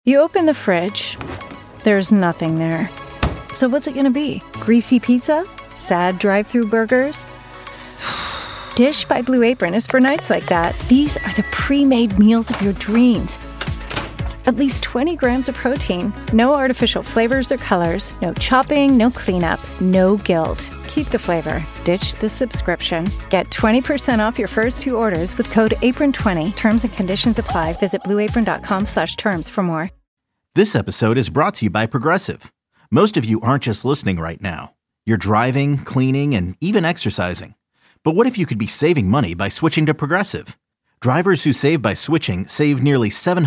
You open the fridge, there's nothing there. So what's it gonna be? Greasy pizza? Sad drive-thru burgers? Dish by Blue Apron is for nights like that. These are the pre-made meals of your dreams. At least 20 grams of protein, no artificial flavors or colors, no chopping, no cleanup, no guilt. Keep the flavor, ditch the subscription. Get 20% off your first 2 orders with code APRON20. Terms and conditions apply. Visit blueapron.com/terms for more. This episode is brought to you by Progressive. Most of you aren't just listening right now. You're driving, cleaning, and even exercising. But what if you could be saving money by switching to Progressive? Drivers who save by switching save nearly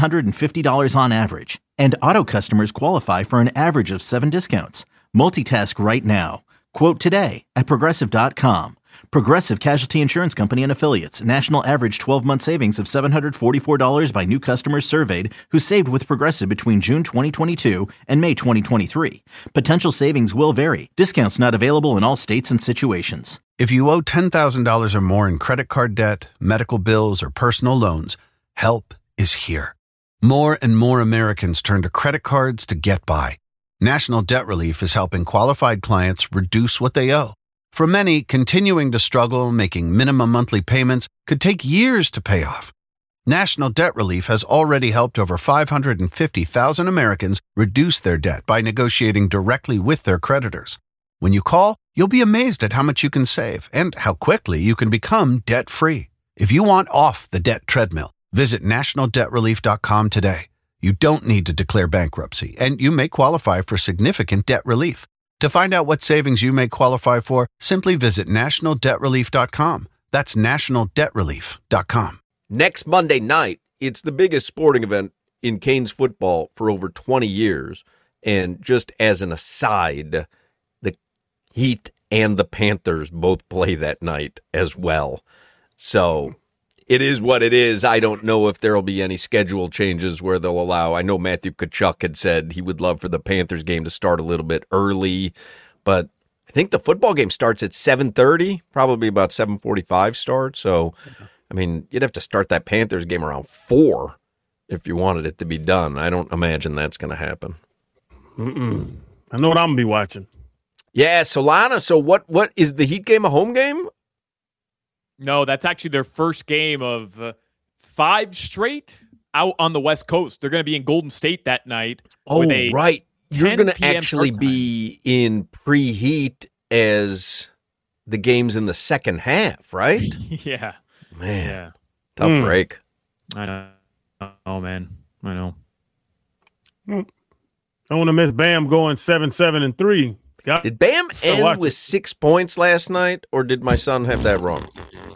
$750 on average. And auto customers qualify for an average of 7 discounts. Multitask right now. Quote today at Progressive.com. Progressive Casualty Insurance Company and Affiliates. National average 12-month savings of $744 by new customers surveyed who saved with Progressive between June 2022 and May 2023. Potential savings will vary. Discounts not available in all states and situations. If you owe $10,000 or more in credit card debt, medical bills, or personal loans, help is here. More and more Americans turn to credit cards to get by. National Debt Relief is helping qualified clients reduce what they owe. For many, continuing to struggle making minimum monthly payments could take years to pay off. National Debt Relief has already helped over 550,000 Americans reduce their debt by negotiating directly with their creditors. When you call, you'll be amazed at how much you can save and how quickly you can become debt-free. If you want off the debt treadmill, visit nationaldebtrelief.com today. You don't need to declare bankruptcy, and you may qualify for significant debt relief. To find out what savings you may qualify for, simply visit nationaldebtrelief.com. That's nationaldebtrelief.com. Next Monday night, it's the biggest sporting event in Canes football for over 20 years. And just as an aside, the Heat and the Panthers both play that night as well. So it is what it is. I don't know if there will be any schedule changes where they'll allow. I know Matthew Tkachuk had said he would love for the Panthers game to start a little bit early, but I think the football game starts at 7:30, probably about 7:45 start. So, I mean, you'd have to start that Panthers game around 4 if you wanted it to be done. I don't imagine that's going to happen. I know what I'm going to be watching. Yeah, Solana. So what is the Heat game a home game? No, that's actually their first game of 5 straight out on the West Coast. They're going to be in Golden State that night. Oh, right. You're going to actually be in preheat as the game's in the second half, right? Yeah. Man, yeah. Tough break. I know. Oh, man. I know. I want to miss Bam going 7-7-3. Did Bam end with 6 points last night, or did my son have that wrong?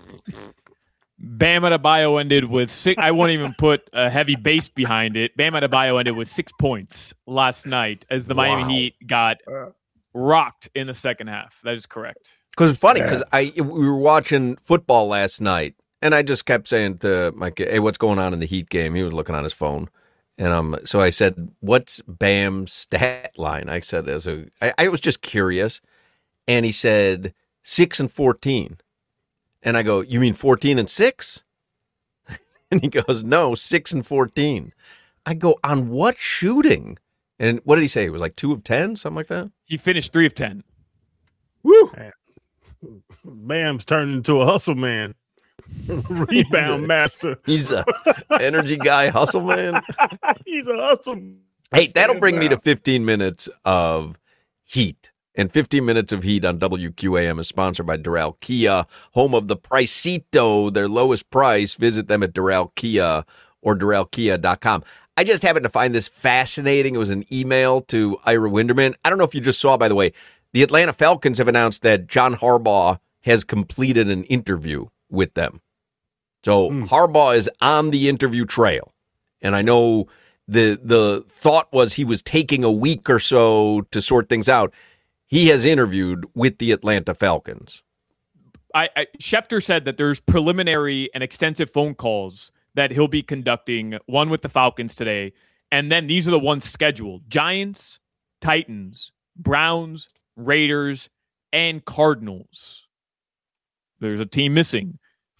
Bam Adebayo ended with 6. I won't even put a heavy base behind it. Bam Adebayo ended with 6 points last night as the Miami Heat got rocked in the second half. That is correct. Because it's funny, because we were watching football last night, and I just kept saying to my kid, hey, what's going on in the Heat game? He was looking on his phone. And so I said, what's Bam's stat line? I said, I was just curious. And he said, 6-14. And I go, you mean 14-6? And he goes, no, 6-14. I go, on what shooting? And what did he say? It was like 2 of 10, something like that? He finished 3 of 10. Woo! Bam's turned into a hustle man. Rebound master. He's a energy guy, hustle man. He's a hustle. Hey, that'll bring me to 15 minutes of Heat. And 15 minutes of Heat on WQAM is sponsored by Doral Kia, home of the Pricito, their lowest price. Visit them at Doral Kia or DoralKia.com. I just happened to find this fascinating. It was an email to Ira Winderman. I don't know if you just saw, by the way, the Atlanta Falcons have announced that John Harbaugh has completed an interview with them. So Harbaugh is on the interview trail. And I know the thought was he was taking a week or so to sort things out. He has interviewed with the Atlanta Falcons. Schefter said that there's preliminary and extensive phone calls that he'll be conducting, one with the Falcons today, and then these are the ones scheduled. Giants, Titans, Browns, Raiders, and Cardinals. There's a team missing.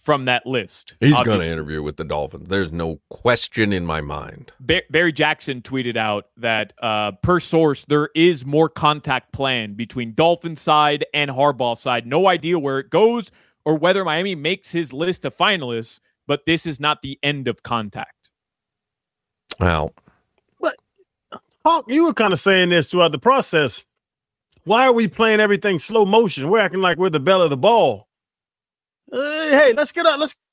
from that list. He's going to interview with the Dolphins. There's no question in my mind. Barry Jackson tweeted out that per source, there is more contact planned between Dolphins side and Harbaugh side. No idea where it goes or whether Miami makes his list of finalists, but this is not the end of contact. Well, but Hawk, you were kind of saying this throughout the process. Why are we playing everything slow motion? We're acting like we're the belle of the ball. Hey, let's get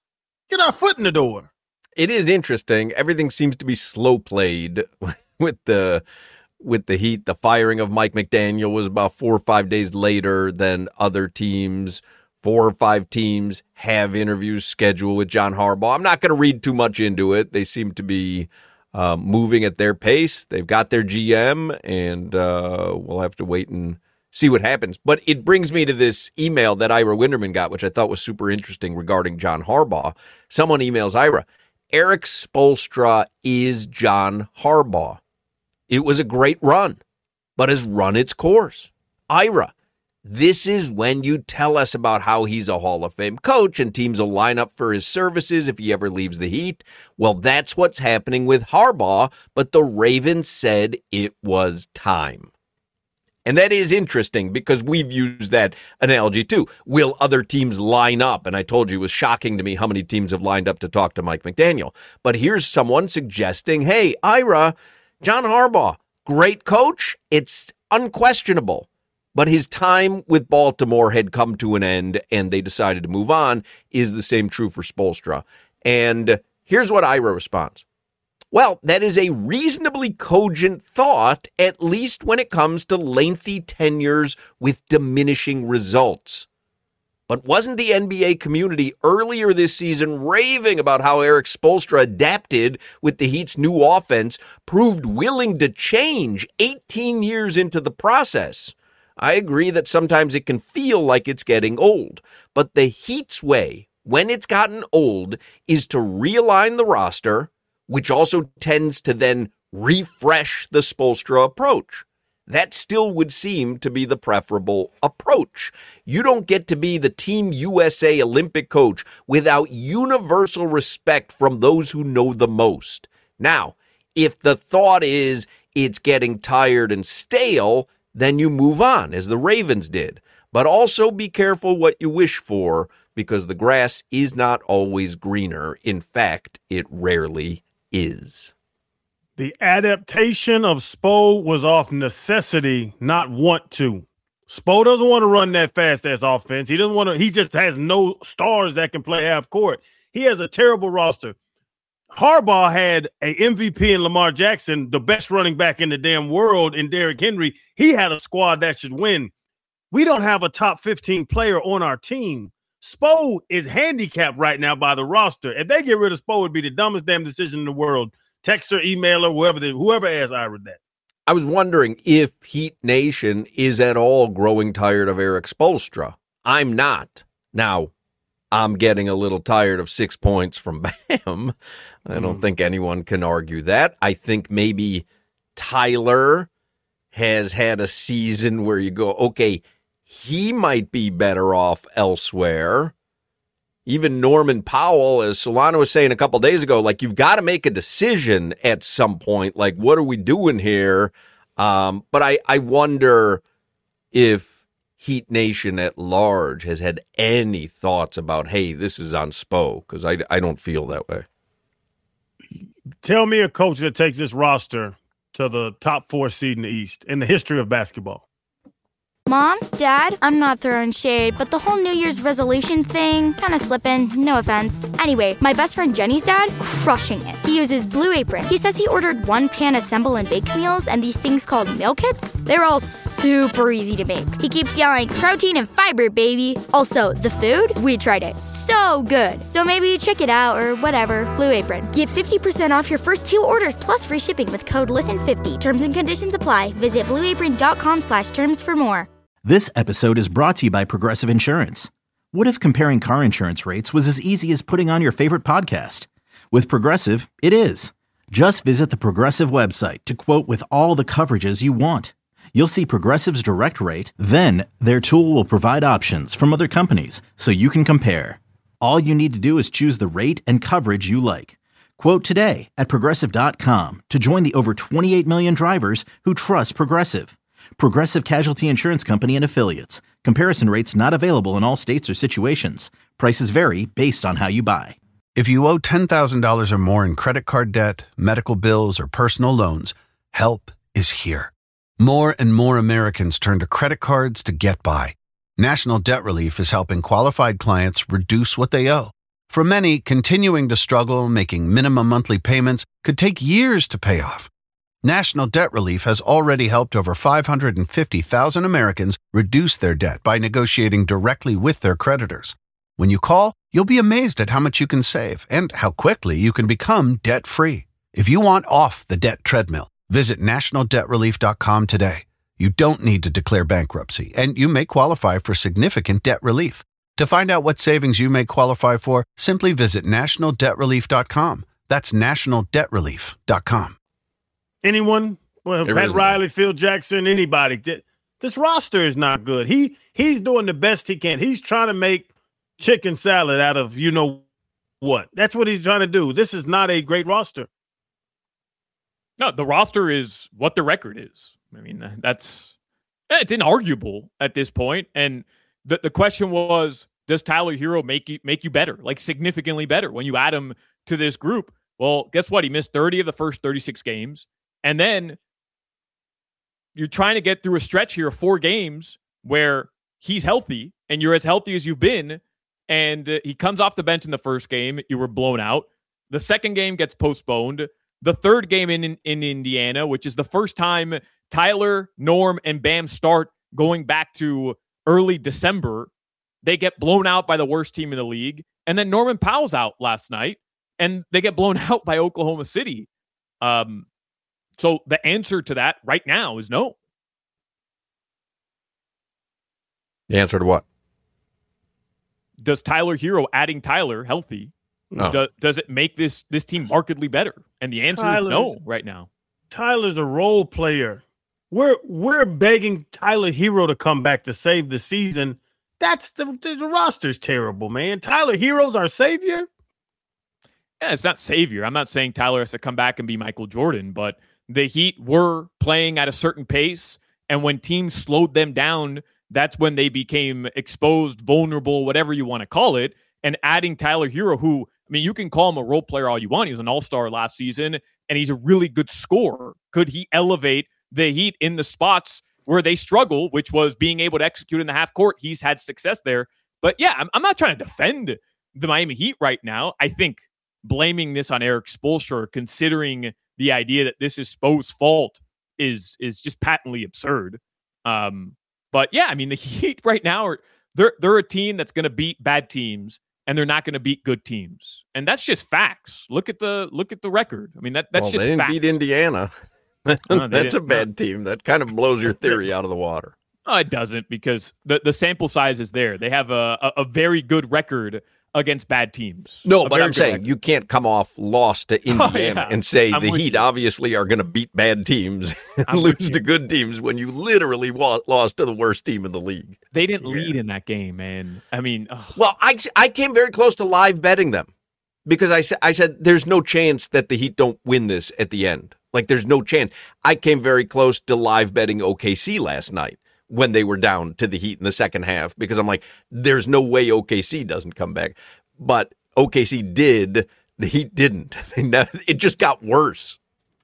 our foot in the door. It is interesting. Everything seems to be slow played with the Heat. The firing of Mike McDaniel was about 4 or 5 days later than other teams. 4 or 5 teams have interviews scheduled with John Harbaugh. I'm not going to read too much into it. They seem to be moving at their pace. They've got their GM, and we'll have to wait and see what happens. But it brings me to this email that Ira Winderman got, which I thought was super interesting regarding John Harbaugh. Someone emails Ira, Eric Spoelstra is John Harbaugh. It was a great run, but has run its course. Ira, this is when you tell us about how he's a Hall of Fame coach and teams will line up for his services if he ever leaves the Heat. Well, that's what's happening with Harbaugh, but the Ravens said it was time. And that is interesting because we've used that analogy too. Will other teams line up? And I told you it was shocking to me how many teams have lined up to talk to Mike McDaniel. But here's someone suggesting, hey, Ira, John Harbaugh, great coach. It's unquestionable. But his time with Baltimore had come to an end and they decided to move on. Is the same true for Spoelstra? And here's what Ira responds. Well, that is a reasonably cogent thought, at least when it comes to lengthy tenures with diminishing results. But wasn't the NBA community earlier this season raving about how Eric Spoelstra adapted with the Heat's new offense, proved willing to change 18 years into the process? I agree that sometimes it can feel like it's getting old, but the Heat's way, when it's gotten old, is to realign the roster, which also tends to then refresh the Spoelstra approach. That still would seem to be the preferable approach. You don't get to be the Team USA Olympic coach without universal respect from those who know the most. Now, if the thought is it's getting tired and stale, then you move on, as the Ravens did. But also be careful what you wish for, because the grass is not always greener. In fact, it rarely is. The adaptation of Spo was off necessity, not want to. Spo doesn't want to run that fast-ass offense. He doesn't want to. He just has no stars that can play half court. He has a terrible roster. Harbaugh had a MVP in Lamar Jackson, the best running back in the damn world in Derrick Henry. He had a squad that should win. We don't have a top 15 player on our team. Spo is handicapped right now by the roster. If they get rid of Spo, it would be the dumbest damn decision in the world. Text or email or whoever asked Ira that. I was wondering if Heat Nation is at all growing tired of Eric Spoelstra. I'm not. Now, I'm getting a little tired of 6 points from Bam. I don't think anyone can argue that. I think maybe Tyler has had a season where you go, okay, he might be better off elsewhere. Even Norman Powell, as Solano was saying a couple days ago, like, you've got to make a decision at some point. Like, what are we doing here? But I wonder if Heat Nation at large has had any thoughts about, hey, this is on Spo, because I don't feel that way. Tell me a coach that takes this roster to the top 4 seed in the East in the history of basketball. Mom, Dad, I'm not throwing shade, but the whole New Year's resolution thing, kind of slipping, no offense. Anyway, my best friend Jenny's dad, crushing it. He uses Blue Apron. He says he ordered 1-pan assemble and bake meals and these things called meal kits. They're all super easy to make. He keeps yelling, protein and fiber, baby. Also, the food, we tried it. So good. So maybe check it out or whatever. Blue Apron. Get 50% off your first 2 orders plus free shipping with code LISTEN50. Terms and conditions apply. Visit blueapron.com/terms for more. This episode is brought to you by Progressive Insurance. What if comparing car insurance rates was as easy as putting on your favorite podcast? With Progressive, it is. Just visit the Progressive website to quote with all the coverages you want. You'll see Progressive's direct rate, then their tool will provide options from other companies so you can compare. All you need to do is choose the rate and coverage you like. Quote today at Progressive.com to join the over 28 million drivers who trust Progressive. Progressive Casualty Insurance Company and Affiliates. Comparison rates not available in all states or situations. Prices vary based on how you buy. If you owe $10,000 or more in credit card debt, medical bills, or personal loans, help is here. More and more Americans turn to credit cards to get by. National Debt Relief is helping qualified clients reduce what they owe. For many, continuing to struggle making minimum monthly payments could take years to pay off. National Debt Relief has already helped over 550,000 Americans reduce their debt by negotiating directly with their creditors. When you call, you'll be amazed at how much you can save and how quickly you can become debt-free. If you want off the debt treadmill, visit nationaldebtrelief.com today. You don't need to declare bankruptcy, and you may qualify for significant debt relief. To find out what savings you may qualify for, simply visit nationaldebtrelief.com. That's nationaldebtrelief.com. Anyone? Well, Pat Riley, Phil Jackson, anybody. This roster is not good. He's doing the best he can. He's trying to make chicken salad out of you know what. That's what he's trying to do. This is not a great roster. No, the roster is what the record is. I mean, it's inarguable at this point. And the question was, does Tyler Herro make you better, like significantly better when you add him to this group? Well, guess what? He missed 30 of the first 36 games. And then you're trying to get through a stretch here of 4 games where he's healthy and you're as healthy as you've been. And he comes off the bench in the first game. You were blown out. The second game gets postponed. The third game in Indiana, which is the first time Tyler, Norm, and Bam start going back to early December, they get blown out by the worst team in the league. And then Norman Powell's out last night, and they get blown out by Oklahoma City. So the answer to that right now is no. The answer to what? Does Tyler Herro adding Tyler healthy? No. Does it make this team markedly better? And the answer is no right now. Tyler's a role player. We're begging Tyler Herro to come back to save the season. That's the roster's terrible, man. Tyler Herro's our savior. Yeah, it's not savior. I'm not saying Tyler has to come back and be Michael Jordan, but the Heat were playing at a certain pace, and when teams slowed them down, that's when they became exposed, vulnerable, whatever you want to call it. And adding Tyler Herro, who, I mean, you can call him a role player all you want. He was an all-star last season, and he's a really good scorer. Could he elevate the Heat in the spots where they struggle, which was being able to execute in the half court? He's had success there. But yeah, I'm not trying to defend the Miami Heat right now. I think blaming this on Eric Spoelstra, considering the idea that this is Spo's fault, is just patently absurd. But yeah, I mean, the Heat right now they're a team that's going to beat bad teams, and they're not going to beat good teams, and that's just facts. Look at the record. I mean, that's just they didn't facts. beat Indiana. That's a bad team. That kind of blows your theory out of the water. No, it doesn't, because the sample size is there. They have a very good record against bad teams. No, but I'm saying you can't come off loss to Indiana and say the Heat obviously are going to beat bad teams and lose to good teams when you literally lost to the worst team in the league. They didn't lead in that game, man. I mean, well, I came very close to live betting them because I said there's no chance that the Heat don't win this at the end. Like, there's no chance. I came very close to live betting OKC last night when they were down to the Heat in the second half, because I'm like, there's no way OKC doesn't come back. But OKC did. The Heat didn't. It just got worse.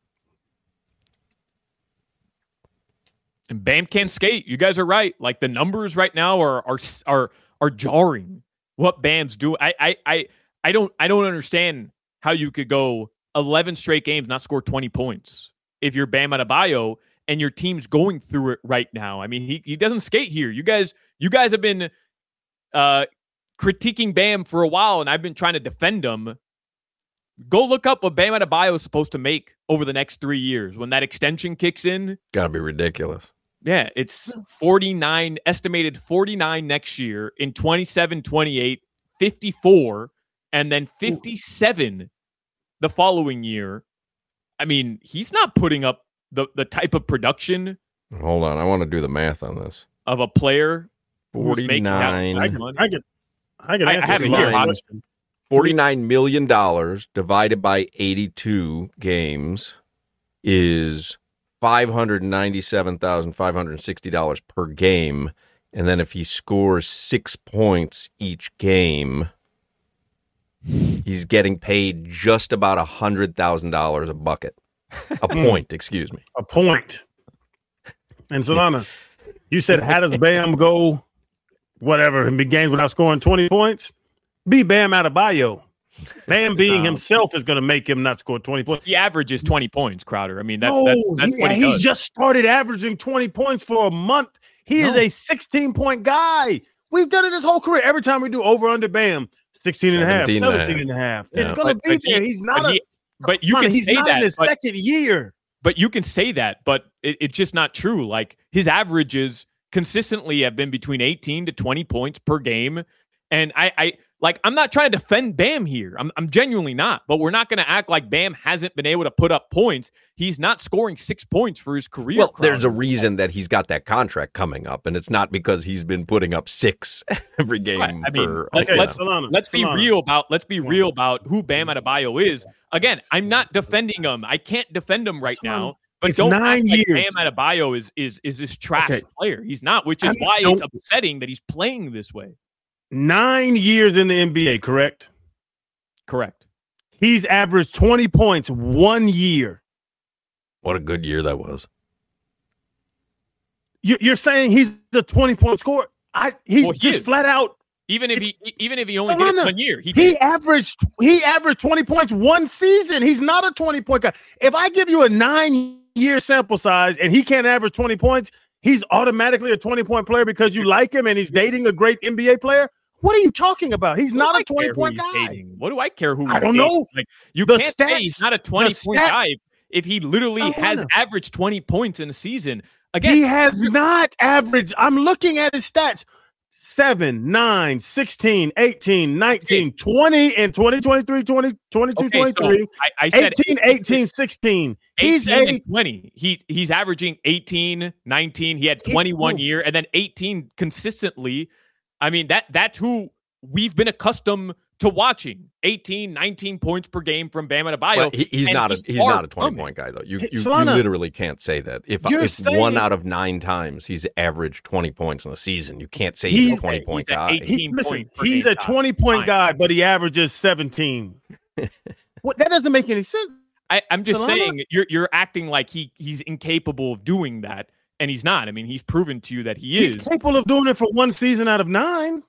And Bam can't skate. You guys are right. Like, the numbers right now are jarring. What Bam's doing. I don't understand how you could go 11 straight games, not score 20 points if you're Bam Adebayo and your team's going through it right now. I mean, he doesn't skate here. You guys have been critiquing Bam for a while, and I've been trying to defend him. Go look up what Bam Adebayo is supposed to make over the next 3 years when that extension kicks in. Gotta be ridiculous. Yeah, it's 49, estimated 49 next year, in 27, 28, 54, and then 57 the following year. I mean, he's not putting up the type of production. Hold on, I want to do the math on this. Of a player 49. I can answer have it this here. question. $49 million divided by 82 games is $597,560 per game. And then if he scores 6 points each game, he's getting paid just about $100,000 a bucket. A point, excuse me. A point. And Solana, you said, how does Bam go, whatever, in big games without scoring 20 points? Be Bam Adebayo. Bam being himself is going to make him not score 20 points. He averages 20 points, Crowder. I mean, that's what he he does. just started averaging 20 points for a month. He is a 16-point guy. We've done it his whole career. Every time we do over-under Bam, 16 and a half, 17 and a half. Yeah. It's going to be there. He's not But you can he's say not that. in his second year. But you can say that, but it's just not true. Like, his averages consistently have been between 18 to 20 points per game. And I'm not trying to defend Bam here. I'm genuinely not. But we're not going to act like Bam hasn't been able to put up points. He's not scoring 6 points for his career. Well, there's a reason that he's got that contract coming up, and it's not because he's been putting up 6 every game. Right. I mean, let's be real about who Bam Adebayo is. Again, I'm not defending him. I can't defend him right now. But it's don't 9 act like years. Bam Adebayo is this trash player. He's not, which is why it's upsetting that he's playing this way. 9 years in the NBA, correct? Correct. He's averaged 20 points 1 year. What a good year that was. You're saying he's the 20-point scorer? He flat out. Even if he only did it 1 year, he averaged 20 points 1 season. He's not a 20-point guy. If I give you a 9-year sample size and he can't average 20 points, he's automatically a 20-point player because you like him and he's dating a great NBA player. What are you talking about? He's not a 20-point guy. Dating? What do I care who? I don't know. Like, you can't say he's not a 20-point guy if he literally has averaged 20 points in a season. Again, he has not averaged. I'm looking at his stats. 7, 9, 16, 18, 19, 20 in 2023, 22, 23. So I said 18, 16. He's 20. He's averaging 18, 19. He had 21 year and then 18 consistently. I mean, that's who we've been accustomed to watching. 18, 19 points per game from Bam Adebayo. Well, he's not a 20-point guy, though. You literally can't say that. If 1 out of 9 times he's averaged 20 points in a season, you can't say he's a 20-point guy. He's a 20-point guy, but he averages 17. That doesn't make any sense. I'm just saying you're acting like he's incapable of doing that, and he's not. I mean, he's proven to you that he's capable of doing it for 1 season out of 9.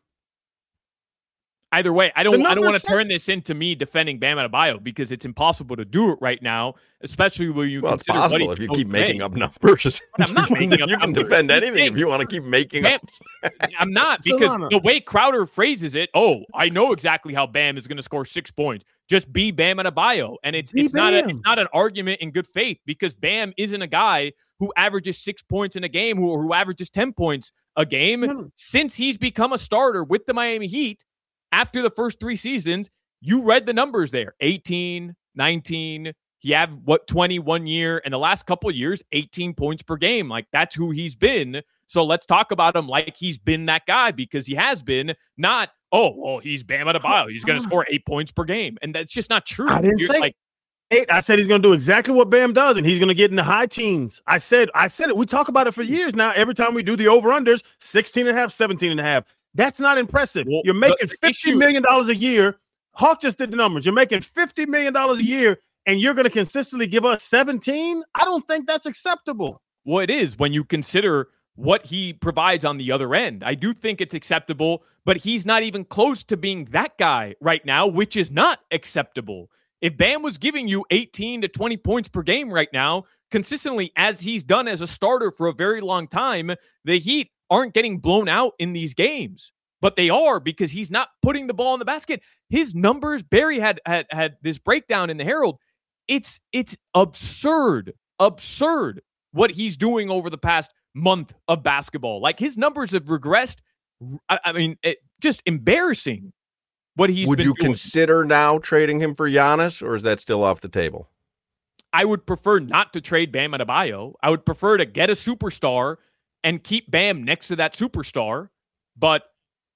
Either way, I don't want to turn this into me defending Bam Adebayo because it's impossible to do it right now, especially when you consider it's possible if you keep making up numbers. I'm not making up You can defend anything if you want to keep making up. I'm not, because the way Crowder phrases it, I know exactly how Bam is going to score 6 points. Just be Bam Adebayo. And it's not an argument in good faith, because Bam isn't a guy who averages 6 points in a game, who averages 10 points a game. Since he's become a starter with the Miami Heat, after the first 3 seasons, you read the numbers there. 18, 19, he had 21 year, and the last couple of years, 18 points per game. Like, that's who he's been. So let's talk about him like he's been that guy, because he has been. Not, he's Bam Adebayo. He's going to score 8 points per game. And that's just not true. I didn't say 8. I said he's going to do exactly what Bam does, and he's going to get in the high teens. I said it. We talk about it for years now. Every time we do the over-unders, 16 and a half, 17 and a half. That's not impressive. Well, you're making $50 million a year. Hawk just did the numbers. You're making $50 million a year, and you're going to consistently give us 17? I don't think that's acceptable. Well, it is when you consider what he provides on the other end. I do think it's acceptable, but he's not even close to being that guy right now, which is not acceptable. If Bam was giving you 18 to 20 points per game right now, consistently, as he's done as a starter for a very long time, the Heat aren't getting blown out in these games, but they are, because he's not putting the ball in the basket. His numbers, Barry had this breakdown in the Herald. It's absurd what he's doing over the past month of basketball. Like, his numbers have regressed. I mean, just embarrassing what he's Would been you doing. consider now trading him for Giannis, or is that still off the table? I would prefer not to trade Bam Adebayo. I would prefer to get a superstar and keep Bam next to that superstar. But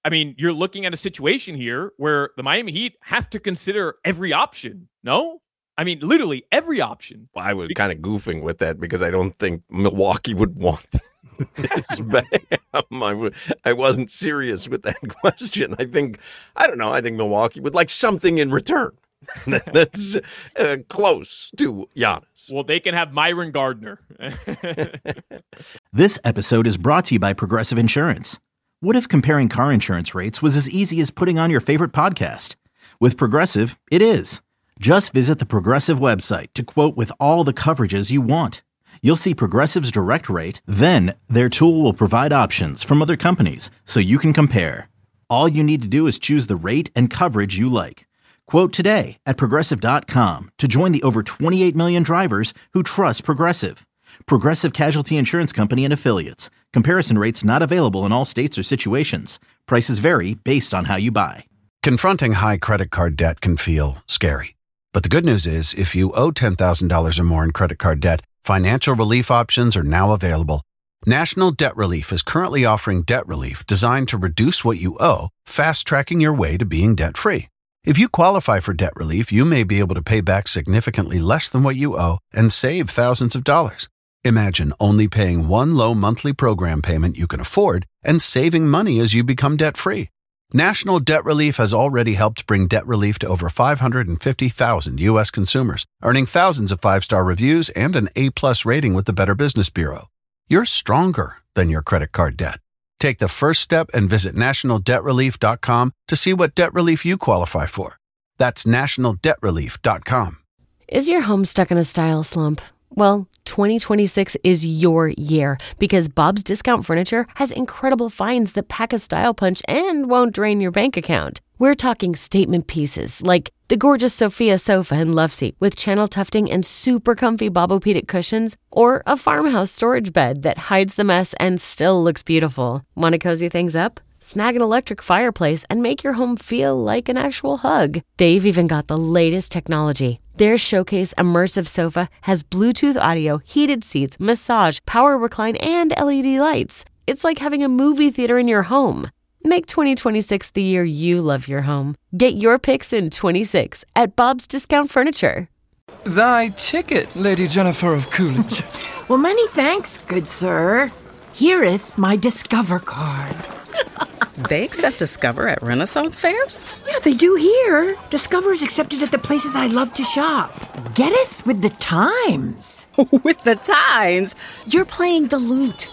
I mean, you're looking at a situation here where the Miami Heat have to consider every option. No? I mean, literally every option. Well, I was kind of goofing with that because I don't think Milwaukee would want his Bam. I wasn't serious with that question. I think Milwaukee would like something in return that's close to Giannis. Well, they can have Myron Gardner. This episode is brought to you by Progressive Insurance. What if comparing car insurance rates was as easy as putting on your favorite podcast? With Progressive, it is. Just visit the Progressive website to quote with all the coverages you want. You'll see Progressive's direct rate, then their tool will provide options from other companies so you can compare. All you need to do is choose the rate and coverage you like. Quote today at Progressive.com to join the over 28 million drivers who trust Progressive. Progressive Casualty Insurance Company and Affiliates. Comparison rates not available in all states or situations. Prices vary based on how you buy. Confronting high credit card debt can feel scary. But the good news is, if you owe $10,000 or more in credit card debt, financial relief options are now available. National Debt Relief is currently offering debt relief designed to reduce what you owe, fast-tracking your way to being debt-free. If you qualify for debt relief, you may be able to pay back significantly less than what you owe and save thousands of dollars. Imagine only paying one low monthly program payment you can afford and saving money as you become debt-free. National Debt Relief has already helped bring debt relief to over 550,000 U.S. consumers, earning thousands of five-star reviews and an A-plus rating with the Better Business Bureau. You're stronger than your credit card debt. Take the first step and visit nationaldebtrelief.com to see what debt relief you qualify for. That's nationaldebtrelief.com. Is your home stuck in a style slump? Well, 2026 is your year because Bob's Discount Furniture has incredible finds that pack a style punch and won't drain your bank account. We're talking statement pieces like the gorgeous Sophia sofa and love seat with channel tufting and super comfy Bobopedic cushions, or a farmhouse storage bed that hides the mess and still looks beautiful. Want to cozy things up? Snag an electric fireplace and make your home feel like an actual hug. They've even got the latest technology. Their Showcase Immersive Sofa has Bluetooth audio, heated seats, massage, power recline, and LED lights. It's like having a movie theater in your home. Make 2026 the year you love your home. Get your picks in 26 at Bob's Discount Furniture. Thy ticket, Lady Jennifer of Coolidge. Well, many thanks, good sir. Here'th my Discover card. They accept Discover at Renaissance fairs? Yeah, they do here. Discover's accepted at the places I love to shop. Getteth with the times. With the times? You're playing the lute.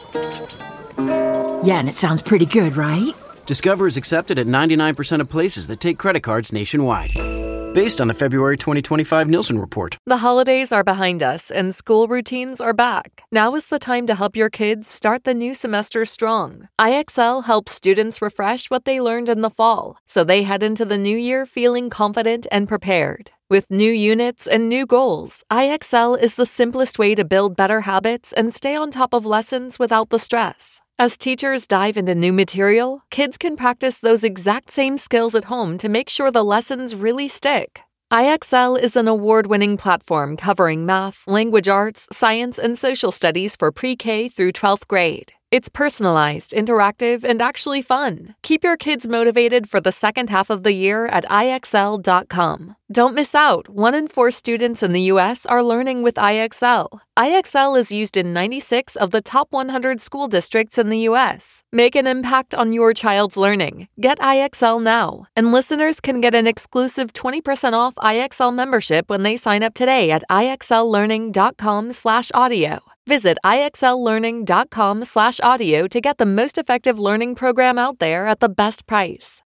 Yeah, and it sounds pretty good, right? Discover is accepted at 99% of places that take credit cards nationwide. Based on the February 2025 Nielsen report. The holidays are behind us and school routines are back. Now is the time to help your kids start the new semester strong. IXL helps students refresh what they learned in the fall, so they head into the new year feeling confident and prepared. With new units and new goals, IXL is the simplest way to build better habits and stay on top of lessons without the stress. As teachers dive into new material, kids can practice those exact same skills at home to make sure the lessons really stick. IXL is an award-winning platform covering math, language arts, science, and social studies for pre-K through 12th grade. It's personalized, interactive, and actually fun. Keep your kids motivated for the second half of the year at IXL.com. Don't miss out. 1 in 4 students in the U.S. are learning with IXL. IXL is used in 96 of the top 100 school districts in the U.S. Make an impact on your child's learning. Get IXL now. And listeners can get an exclusive 20% off IXL membership when they sign up today at IXLlearning.com/audio. Visit IXLlearning.com/audio to get the most effective learning program out there at the best price.